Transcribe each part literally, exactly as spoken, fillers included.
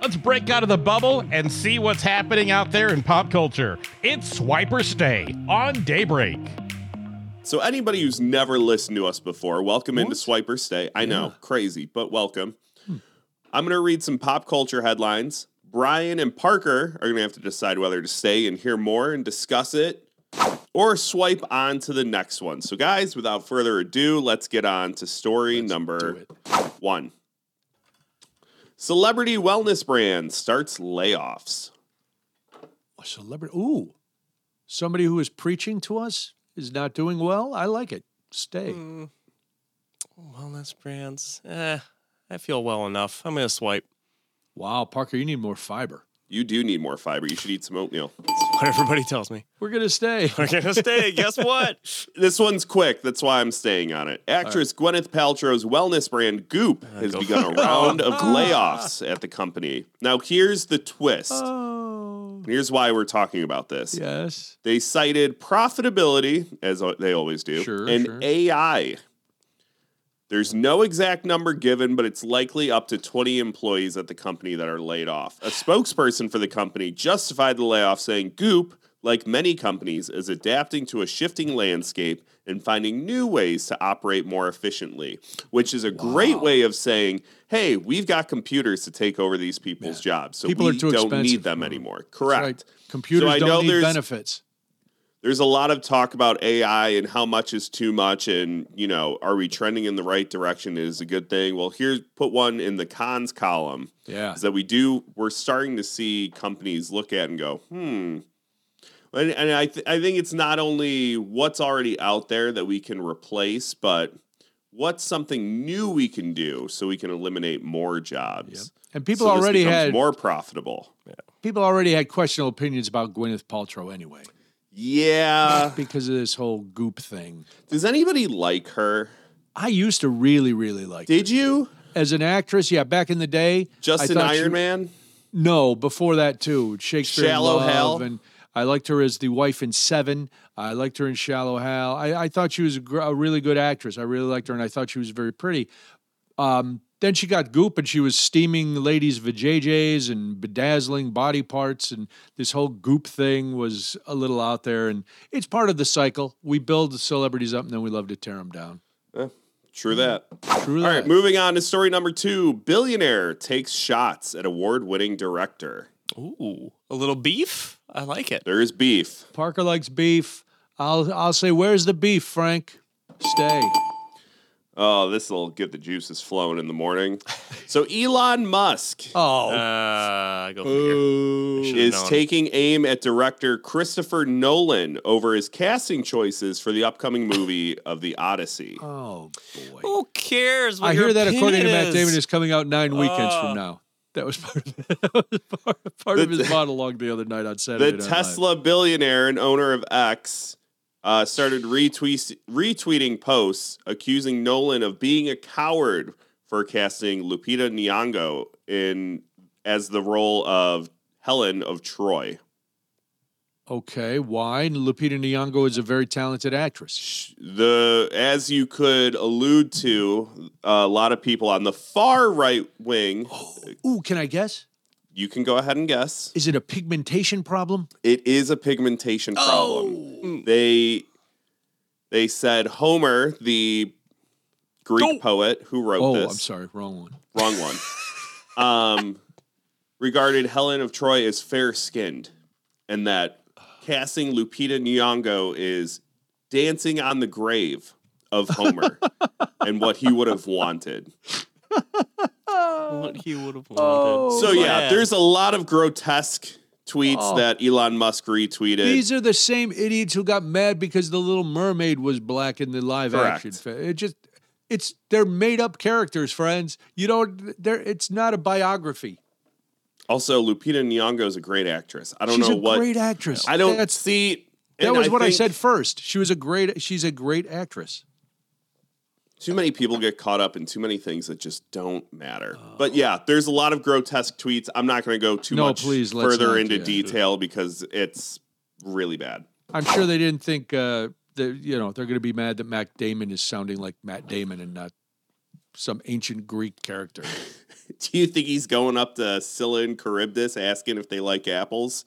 Let's break out of the bubble and see what's happening out there in pop culture. It's Swipe or Stay on Daybreak. So anybody who's never listened to us before, welcome What? into Swipe or Stay. I know, Yeah. crazy, but welcome. Hmm. I'm going to read some pop culture headlines. Brian and Parker are going to have to decide whether to stay and hear more and discuss it or swipe on to the next one. So guys, without further ado, let's get on to story Let's number one. Celebrity wellness brand starts layoffs. A celebrity. Ooh, somebody who is preaching to us is not doing well. I like it. Stay. Mm, wellness brands. Eh, I feel well enough. I'm going to swipe. Wow, Parker, you need more fiber. You do need more fiber. You should eat some oatmeal. That's what everybody tells me. We're going to stay. We're going to stay. Guess what? This one's quick. That's why I'm staying on it. Actress right. Gwyneth Paltrow's wellness brand Goop uh, has go begun a round of layoffs at the company. Now, here's the twist. Oh. Here's why we're talking about this. Yes. They cited profitability, as they always do, sure, and sure. A I. There's no exact number given, but it's likely up to twenty employees at the company that are laid off. A spokesperson for the company justified the layoff, saying Goop, like many companies, is adapting to a shifting landscape and finding new ways to operate more efficiently, which is a wow. great way of saying, hey, we've got computers to take over these people's yeah. jobs, so People we are too don't expensive need them anymore. Correct. Right. Computers so don't need benefits. There's a lot of talk about A I and how much is too much and, you know, are we trending in the right direction is a good thing. Well, here's put one in the cons column. Yeah. Is that we do, we're starting to see companies look at and go, hmm. And, and I, th- I think it's not only what's already out there that we can replace, but what's something new we can do so we can eliminate more jobs. Yep. And people so already this had more profitable. Yeah. People already had questionable opinions about Gwyneth Paltrow anyway. Yeah. Because of this whole Goop thing. Does anybody like her? I used to really, really like Did her. you? As an actress, yeah, back in the day. Just in Iron she, Man? No, before that too. Shakespeare Shallow in Love, Hal? And I liked her as the wife in Seven. I liked her in Shallow Hal. I, I thought she was a, gr- a really good actress. I really liked her, and I thought she was very pretty. Um, then she got Goop, and she was steaming ladies' vajayjays and bedazzling body parts, and this whole Goop thing was a little out there, and it's part of the cycle. We build the celebrities up, and then we love to tear them down. Eh, true that. True All that. right, moving on to story number two. Billionaire takes shots at award-winning director. Ooh, a little beef? I like it. There is beef. Parker likes beef. I'll I'll say, where's the beef, Frank? Stay. Oh, this will get the juices flowing in the morning. So Elon Musk Oh. Uh, go figure. is known. taking aim at director Christopher Nolan over his casting choices for the upcoming movie of The Odyssey. Oh, boy. Who cares what I your hear that according to opinion Matt is? Damon is coming out nine weekends Uh. from now. That was part of, that was part, part of his monologue the other night on Saturday The Night Tesla Live. billionaire and owner of X uh, started retweet, retweeting posts accusing Nolan of being a coward for casting Lupita Nyong'o in as the role of Helen of Troy. Okay, why? Lupita Nyong'o is a very talented actress. The as you could allude to, a lot of people on the far right wing. Oh, ooh, can I guess? You can go ahead and guess. Is it a pigmentation problem? It is a pigmentation problem. Oh. They they said Homer, the Greek Oh. poet who wrote Oh, this. I'm sorry, wrong one. Wrong one. um, regarded Helen of Troy as fair-skinned, and that casting Lupita Nyong'o is dancing on the grave of Homer and what he would have wanted. What he would have wanted. Oh, So yeah, man. there's a lot of grotesque tweets Oh. that Elon Musk retweeted. These are the same idiots who got mad because the Little Mermaid was black in the live Correct. action film. It just, it's they're made up characters, friends. You don't, they're, it's not a biography. Also, Lupita Nyong'o is a great actress. I don't She's know a what great actress. I don't That's, see. that and was what I think said first. She was a great. She's a great actress. Too many people get caught up in too many things that just don't matter. But yeah, there's a lot of grotesque tweets. I'm not going to go too No, much please, let's further not, into yeah. detail because it's really bad. I'm sure they didn't think uh, that you know they're going to be mad that Matt Damon is sounding like Matt Damon and not some ancient Greek character. Do you think he's going up to Scylla and Charybdis asking if they like apples?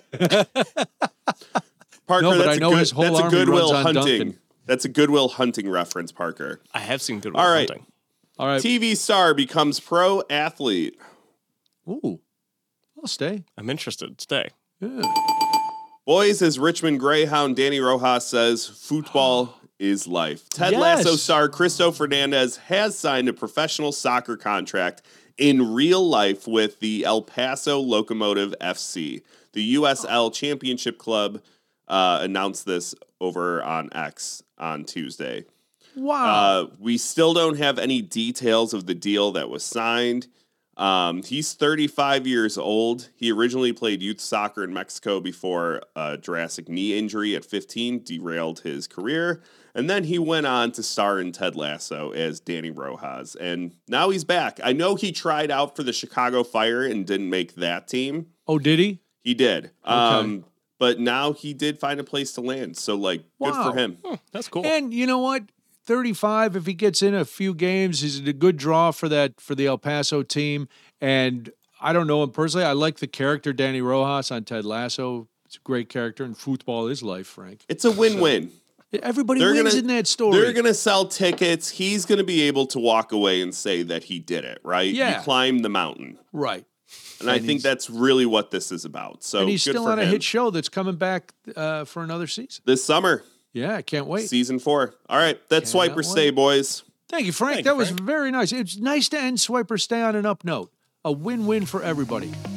Parker, No, but that's I a know good, his whole that's a army Goodwill runs on Hunting. Dunkin'. That's a Goodwill Hunting reference, Parker. I have seen Good Will All right. Hunting. All right. T V star becomes pro athlete. Ooh, I'll stay. I'm interested. Stay. Yeah. Boys, as Richmond Greyhound Danny Rojas says, football is life. Ted Yes. Lasso star Cristo Fernandez has signed a professional soccer contract in real life with the El Paso Locomotive F C. The U S L Championship Club uh, announced this over on X on Tuesday. Wow. Uh, we still don't have any details of the deal that was signed. Um, he's thirty-five years old. He originally played youth soccer in Mexico before a Jurassic knee injury at fifteen derailed his career. And then he went on to star in Ted Lasso as Danny Rojas. And now he's back. I know he tried out for the Chicago Fire and didn't make that team. oh, did he? He did. Um, but now he did find a place to land. So, like, good Wow. for him. Hmm, that's cool. And you know what? thirty-five, if he gets in a few games, he's a good draw for that for the El Paso team. And I don't know him personally. I like the character Danny Rojas on Ted Lasso. It's a great character, and football is life, Frank. It's a win-win. Everybody They're wins gonna- in that story. They're going to sell tickets. He's going to be able to walk away and say that he did it, right? Yeah. He climbed the mountain. right. And, I And think he's- that's really what this is about. So and he's good still for on a him. hit show that's coming back uh, for another season. This summer, Yeah, I can't wait. season four. All right, that's Cannot Swiper Stay, wait. boys. Thank you, Frank. Thank that you, was Frank. very nice. It's nice to end Swiper Stay on an up note. A win-win for everybody.